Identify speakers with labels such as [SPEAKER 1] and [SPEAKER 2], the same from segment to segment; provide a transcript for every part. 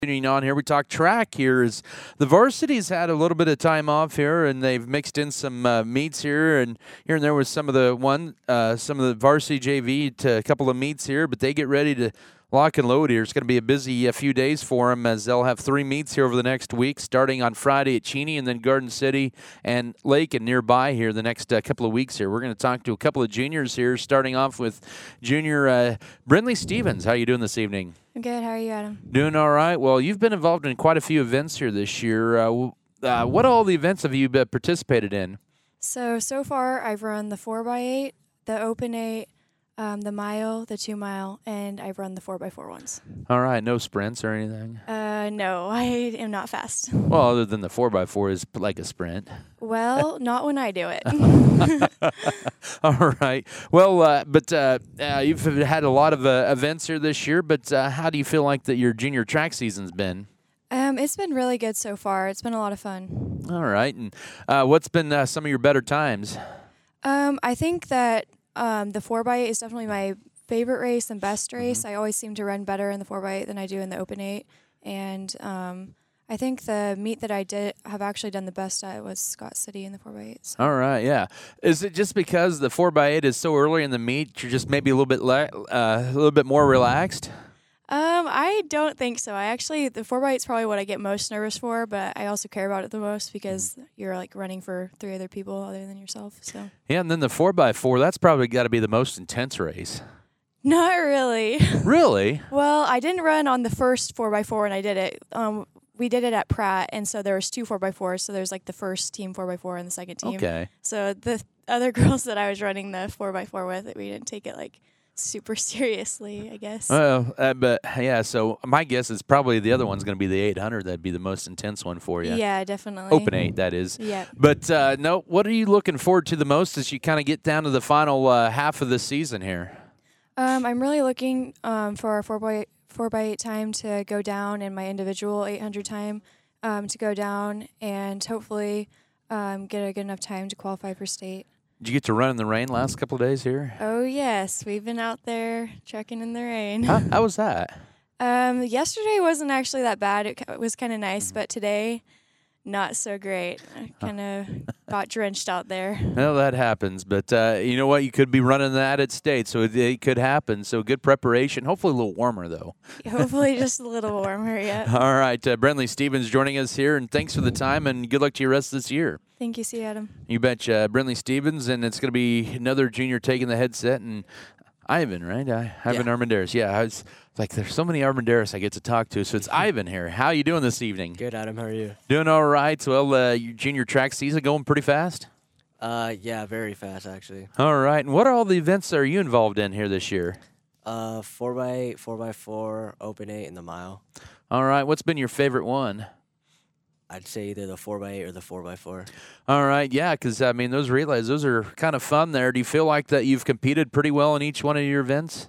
[SPEAKER 1] Continuing on here, we talk track here. Is the varsity's had a little bit of time off here, and they've mixed in some meets here and there with some of the varsity JV to a couple of meets here, but they get ready to lock and load here. It's going to be a busy few days for them as they'll have 3 meets here over the next week, starting on Friday at Cheney and then Garden City and Lake and nearby here the next couple of weeks here. We're going to talk to a couple of juniors here, starting off with junior Brindley Stevens. How are you doing this evening?
[SPEAKER 2] I'm good. How are you, Adam?
[SPEAKER 1] Doing all right. Well, you've been involved in quite a few events here this year. What all the events have you participated in?
[SPEAKER 2] So far, I've run the 4x8, the Open 8, the mile, the 2 mile, and I've run the 4x4 ones.
[SPEAKER 1] All right. No sprints or anything?
[SPEAKER 2] No, I am not fast.
[SPEAKER 1] Well, other than the 4x4 is like a sprint.
[SPEAKER 2] Well, not when I do it.
[SPEAKER 1] All right. Well, but you've had a lot of events here this year, but how do you feel like that your junior track season's been?
[SPEAKER 2] It's been really good so far. It's been a lot of fun.
[SPEAKER 1] All right. And what's been some of your better times?
[SPEAKER 2] I think that the 4x8 is definitely my favorite race and best race. I always seem to run better in the 4x8 than I do in the Open 8. And I think the meet that I have actually done the best at was Scott City in the 4x8. So.
[SPEAKER 1] All right, yeah. Is it just because the 4x8 is so early in the meet, you're just maybe a little bit more relaxed?
[SPEAKER 2] I don't think so. The 4x8 is probably what I get most nervous for, but I also care about it the most because you're like running for 3 other people other than yourself. So.
[SPEAKER 1] Yeah, and then the 4x4, that's probably got to be the most intense race.
[SPEAKER 2] Not really.
[SPEAKER 1] Really?
[SPEAKER 2] Well, I didn't run on the first 4x4 when I did it. We did it at Pratt, and so there was 2 4x4s. So there's like the first team 4x4 and the second team.
[SPEAKER 1] Okay.
[SPEAKER 2] So the other girls that I was running the 4x4 with, we didn't take it like super seriously, I guess.
[SPEAKER 1] Well, but yeah, so my guess is probably the other one's going to be the 800. That'd be the most intense one for you.
[SPEAKER 2] Yeah, definitely.
[SPEAKER 1] Open 8, that is.
[SPEAKER 2] Yeah.
[SPEAKER 1] But no, what are you looking forward to the most as you kind of get down to the final half of the season here?
[SPEAKER 2] I'm really looking for our 4x8 time to go down and my individual 800 time to go down and hopefully get a good enough time to qualify for state.
[SPEAKER 1] Did you get to run in the rain last couple of days here?
[SPEAKER 2] Oh, yes. We've been out there trekking in the rain.
[SPEAKER 1] How was that?
[SPEAKER 2] Yesterday wasn't actually that bad. It was kind of nice, but today, not so great. I kind of got drenched out there.
[SPEAKER 1] Well, that happens, but you know what? You could be running that at state, so it could happen. So good preparation. Hopefully a little warmer, though.
[SPEAKER 2] Hopefully just a little warmer, yeah.
[SPEAKER 1] All right. Brindley Stevens joining us here, and thanks for the time, and good luck to your rest of this year.
[SPEAKER 2] Thank you, see you, Adam.
[SPEAKER 1] You betcha. Brindley Stevens, and it's going to be another junior taking the headset, and Ivan, right? Ivan Armendariz. Yeah, I was like, there's so many Armendariz I get to talk to, so it's Ivan here. How you doing this evening?
[SPEAKER 3] Good, Adam. How are you?
[SPEAKER 1] Doing all right. Well, your junior track season going pretty fast?
[SPEAKER 3] Yeah, very fast, actually.
[SPEAKER 1] All right. And what are all the events are you involved in here this year?
[SPEAKER 3] 4x8, 4x4, Open 8, and the mile.
[SPEAKER 1] All right. What's been your favorite one?
[SPEAKER 3] I'd say either the 4x8 or the 4x4.
[SPEAKER 1] All right. Yeah, because, I mean, those relays, those are kind of fun there. Do you feel like that you've competed pretty well in each one of your events?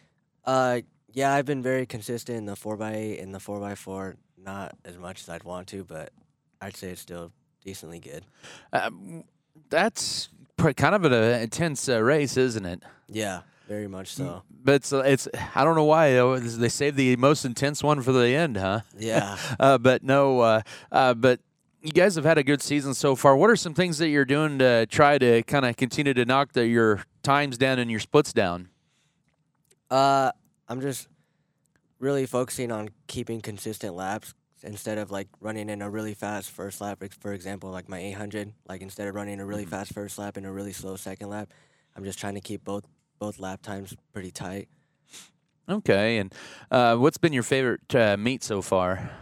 [SPEAKER 3] Yeah, I've been very consistent in the 4x8 and the 4x4. Not as much as I'd want to, but I'd say it's still decently good.
[SPEAKER 1] That's kind of an intense race, isn't it?
[SPEAKER 3] Yeah, very much so.
[SPEAKER 1] But it's I don't know why they saved the most intense one for the end, huh?
[SPEAKER 3] Yeah.
[SPEAKER 1] But no, but you guys have had a good season so far. What are some things that you're doing to try to kind of continue to knock your times down and your splits down?
[SPEAKER 3] I'm just really focusing on keeping consistent laps instead of like running in a really fast first lap. For example, like my 800, like instead of running a really fast first lap and a really slow second lap, I'm just trying to keep both lap times pretty tight.
[SPEAKER 1] Okay, and what's been your favorite meet so far?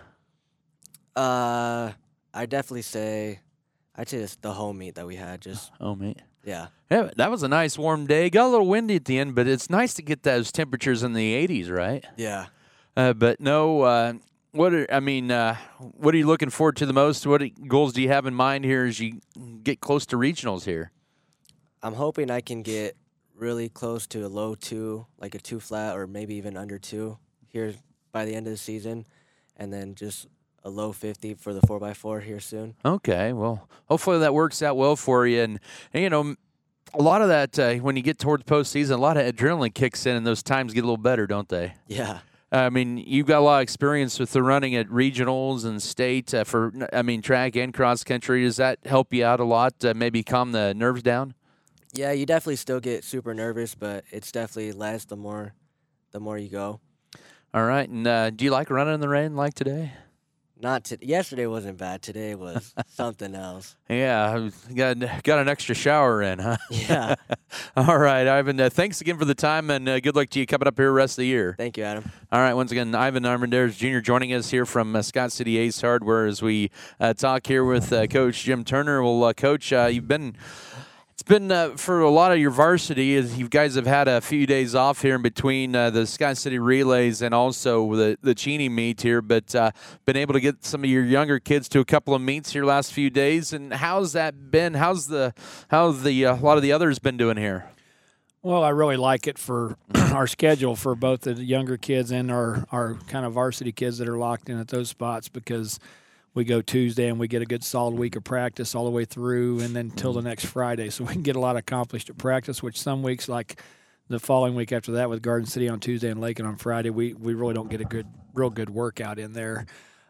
[SPEAKER 3] I'd say it's the home meet that we had. Just
[SPEAKER 1] home meet.
[SPEAKER 3] Yeah,
[SPEAKER 1] that was a nice warm day. Got a little windy at the end, but it's nice to get those temperatures in the 80s, right?
[SPEAKER 3] Yeah.
[SPEAKER 1] But no, what are you looking forward to the most? What goals do you have in mind here as you get close to regionals here?
[SPEAKER 3] I'm hoping I can get really close to a low 2, like a 2 flat or maybe even under 2 here by the end of the season, and then just a low 50 for the 4x4 here soon.
[SPEAKER 1] Okay, well, hopefully that works out well for you. And you know, a lot of that, when you get towards postseason, a lot of adrenaline kicks in, and those times get a little better, don't they?
[SPEAKER 3] Yeah.
[SPEAKER 1] I mean, you've got a lot of experience with the running at regionals and state track and cross country. Does that help you out a lot? Maybe calm the nerves down?
[SPEAKER 3] Yeah, you definitely still get super nervous, but it's definitely less the more you go.
[SPEAKER 1] All right. And do you like running in the rain like today?
[SPEAKER 3] Yesterday wasn't bad. Today was something else.
[SPEAKER 1] Yeah, got an extra shower in, huh?
[SPEAKER 3] Yeah.
[SPEAKER 1] All right, Ivan. Thanks again for the time, and good luck to you coming up here the rest of the year.
[SPEAKER 3] Thank you, Adam.
[SPEAKER 1] All right, once again, Ivan Armendariz Jr. joining us here from Scott City Ace Hardware as we talk here with Coach Jim Turner. Well, Coach, it's been for a lot of your varsity, as you guys have had a few days off here in between the Scott City Relays and also the Cheney meet here, but been able to get some of your younger kids to a couple of meets here last few days. And how's that been? How's a lot of the others been doing here?
[SPEAKER 4] Well, I really like it for our schedule for both the younger kids and our kind of varsity kids that are locked in at those spots, because we go Tuesday and we get a good solid week of practice all the way through and then till the next Friday. So we can get a lot accomplished at practice, which some weeks, like the following week after that with Garden City on Tuesday and Lakin on Friday, we really don't get a real good workout in there.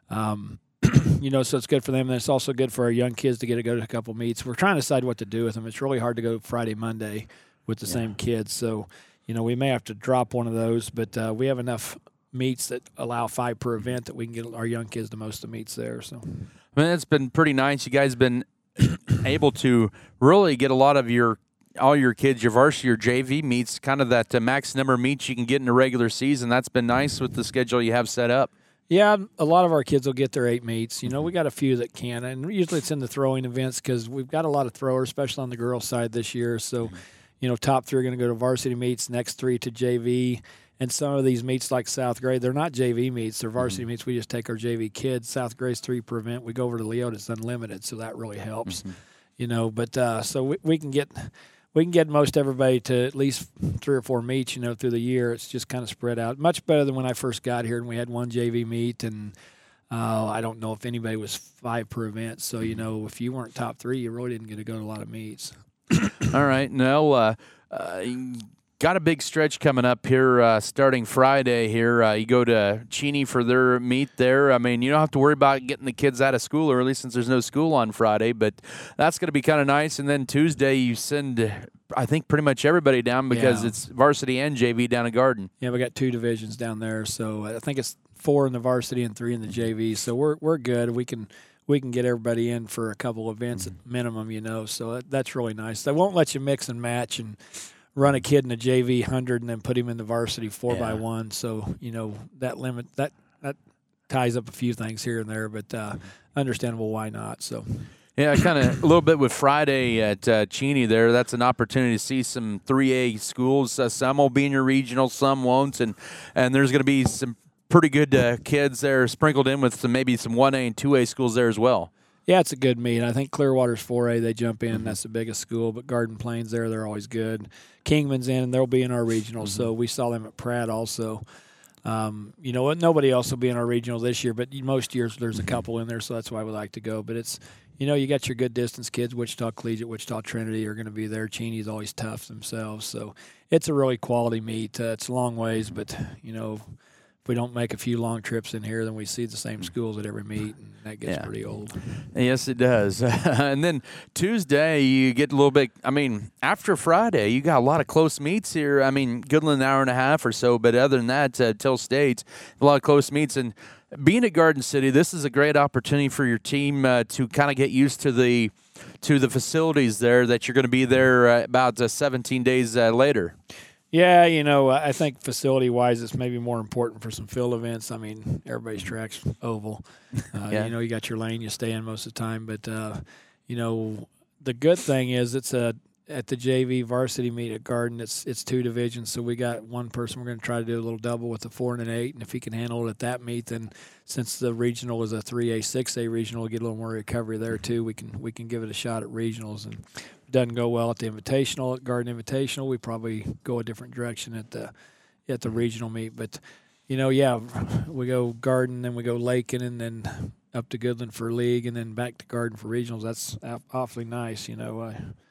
[SPEAKER 4] So it's good for them. And it's also good for our young kids to get to go to a couple meets. We're trying to decide what to do with them. It's really hard to go Friday, Monday with the same kids. So, we may have to drop one of those, but we have enough meets that allow 5 per event that we can get our young kids the most of meets there. So,
[SPEAKER 1] I mean, it's been pretty nice. You guys been able to really get a lot of all your kids, your varsity, your JV meets, kind of that max number of meets you can get in a regular season. That's been nice with the schedule you have set up.
[SPEAKER 4] Yeah, a lot of our kids will get their 8 meets. We got a few that can, and usually it's in the throwing events because we've got a lot of throwers, especially on the girls' side this year. So, top 3 are going to go to varsity meets, next 3 to JV. And some of these meets like South Gray, they're not JV meets, they're varsity meets. We just take our JV kids. South Gray's 3 per event. We go over to Leota, it's unlimited, so that really helps. But so we can get most everybody to at least 3 or 4 meets, through the year. It's just kind of spread out. Much better than when I first got here and we had 1 JV meet, and I don't know if anybody was 5 per event. So, if you weren't top 3, you really didn't get to go to a lot of meets.
[SPEAKER 1] All right. Now, got a big stretch coming up here starting Friday here. You go to Cheney for their meet there. I mean, you don't have to worry about getting the kids out of school early since there's no school on Friday, but that's going to be kind of nice. And then Tuesday you send, I think, pretty much everybody down because it's varsity and JV down at Garden.
[SPEAKER 4] Yeah, we got 2 divisions down there. So I think it's 4 in the varsity and 3 in the JV. So we're good. We can get everybody in for a couple events at minimum, so that's really nice. They won't let you mix and match and run a kid in a JV 100 and then put him in the varsity 4x1. So, that ties up a few things here and there, but understandable why not. So,
[SPEAKER 1] yeah, kind of a little bit with Friday at Cheney there. That's an opportunity to see some 3A schools. Some will be in your regional, some won't, and there's going to be some pretty good kids there sprinkled in with maybe some 1A and 2A schools there as well.
[SPEAKER 4] Yeah, it's a good meet. I think Clearwater's 4A. They jump in. That's the biggest school. But Garden Plains there, they're always good. Kingman's in, and they'll be in our regional. So we saw them at Pratt also. Nobody else will be in our regional this year, but most years there's a couple in there, so that's why we like to go. But it's, you got your good distance kids. Wichita Collegiate, Wichita Trinity are going to be there. Cheney's always tough themselves. So it's a really quality meet. It's a long ways, but, if we don't make a few long trips in here, then we see the same schools at every meet, and that gets pretty old.
[SPEAKER 1] Yes, it does. And then Tuesday, you get a little bit, after Friday, you got a lot of close meets here. Goodland, an hour and a half or so, but other than that, Till State, a lot of close meets. And being at Garden City, this is a great opportunity for your team to kind of get used to the facilities there, that you're going to be there about 17 days later.
[SPEAKER 4] Yeah, I think facility-wise, it's maybe more important for some field events. Everybody's track's oval. You got your lane you stay in most of the time. But, the good thing is it's at the JV varsity meet at Garden, it's 2 divisions. So we got one person we're going to try to do a little double with the 4 and an 8. And if he can handle it at that meet, then since the regional is a 3A, 6A regional, we'll get a little more recovery there too. We can give it a shot at regionals. And doesn't go well at the Invitational, at Garden Invitational, we probably go a different direction at the regional meet. But, we go Garden, then we go Lakin, and then up to Goodland for league, and then back to Garden for regionals. That's awfully nice.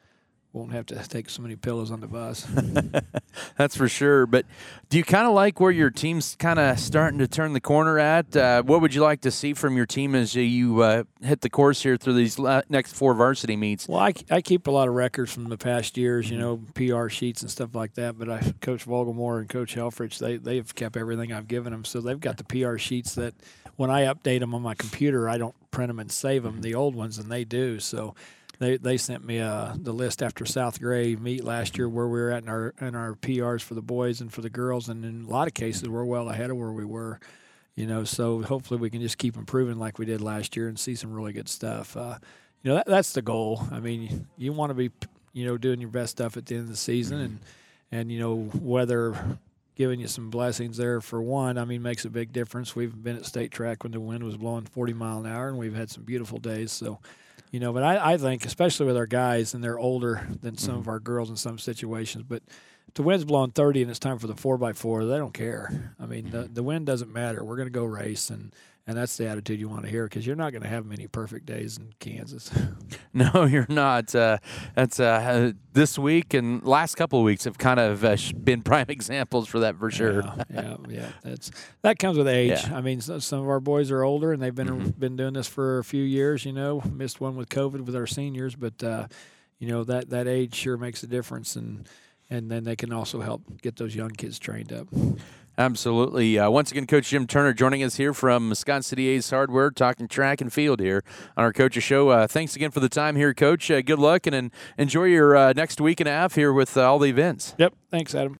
[SPEAKER 4] won't have to take so many pillows on the bus.
[SPEAKER 1] That's for sure. But do you kind of like where your team's kind of starting to turn the corner at? What would you like to see from your team as you hit the course here through these next 4 varsity meets?
[SPEAKER 4] Well, I keep a lot of records from the past years, PR sheets and stuff like that. But Coach Vogelmore and Coach Helfrich, they've kept everything I've given them. So they've got the PR sheets that when I update them on my computer, I don't print them and save them, the old ones, and they do. So They sent me the list after South Gray meet last year where we were at in our PRs for the boys and for the girls, and in a lot of cases we're well ahead of where we were, So hopefully we can just keep improving like we did last year and see some really good stuff. That's the goal. I mean, you want to be doing your best stuff at the end of the season, and whether giving you some blessings there for one, I mean, makes a big difference. We've been at state track when the wind was blowing 40 mile an hour, and we've had some beautiful days. So. But I think, especially with our guys, and they're older than some of our girls in some situations, but if the wind's blowing 30 and it's time for the 4x4, they don't care. I mean, the wind doesn't matter. We're going to go race, and that's the attitude you want to hear because you're not going to have many perfect days in Kansas.
[SPEAKER 1] No, you're not. That's this week and last couple of weeks have kind of been prime examples for that for sure.
[SPEAKER 4] Yeah. That comes with age.
[SPEAKER 1] Yeah.
[SPEAKER 4] I mean, some of our boys are older and they've been doing this for a few years. Missed one with COVID with our seniors, but that age sure makes a difference, and then they can also help get those young kids trained up.
[SPEAKER 1] Absolutely. Once again, Coach Jim Turner joining us here from Wisconsin City Ace Hardware, talking track and field here on our Coach's Show. Thanks again for the time here, Coach. Good luck and enjoy your next week and a half here with all the events.
[SPEAKER 4] Yep. Thanks, Adam.